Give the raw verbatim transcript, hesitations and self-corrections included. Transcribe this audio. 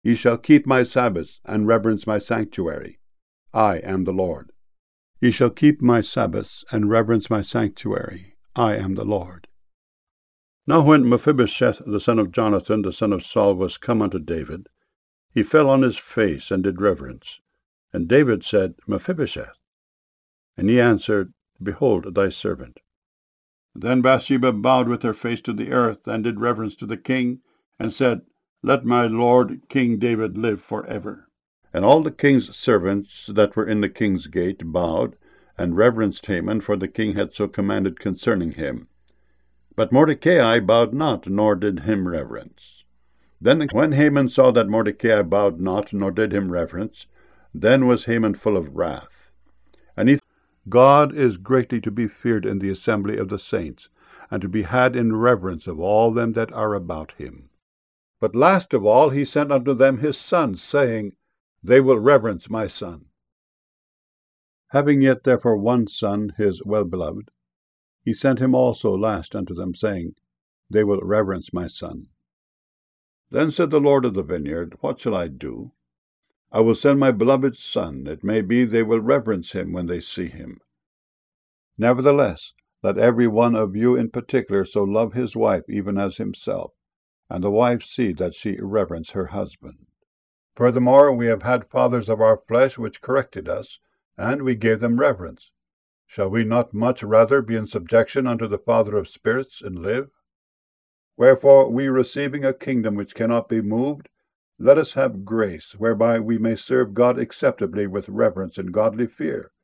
Ye shall keep my Sabbaths, and reverence my sanctuary. I am the Lord. Ye shall keep my Sabbaths, and reverence my sanctuary. I am the Lord. Now when Mephibosheth, the son of Jonathan, the son of Saul, was come unto David, he fell on his face, and did reverence. And David said, Mephibosheth. And he answered, Behold thy servant. Then Bathsheba bowed with her face to the earth, and did reverence to the king, and said, Let my lord King David live for ever. And all the king's servants that were in the king's gate bowed, and reverenced Haman, for the king had so commanded concerning him. But Mordecai bowed not, nor did him reverence. Then when Haman saw that Mordecai bowed not, nor did him reverence, then was Haman full of wrath. And he God is greatly to be feared in the assembly of the saints, and to be had in reverence of all them that are about him. But last of all he sent unto them his sons, saying, They will reverence my son. Having yet therefore one son, his well-beloved, he sent him also last unto them, saying, They will reverence my son. Then said the Lord of the vineyard, What shall I do? I will send my beloved son. It may be they will reverence him when they see him. Nevertheless, let every one of you in particular so love his wife even as himself, and the wife see that she reverence her husband. Furthermore, we have had fathers of our flesh which corrected us, and we gave them reverence. Shall we not much rather be in subjection unto the Father of spirits, and live? Wherefore, we receiving a kingdom which cannot be moved, let us have grace, whereby we may serve God acceptably with reverence and godly fear,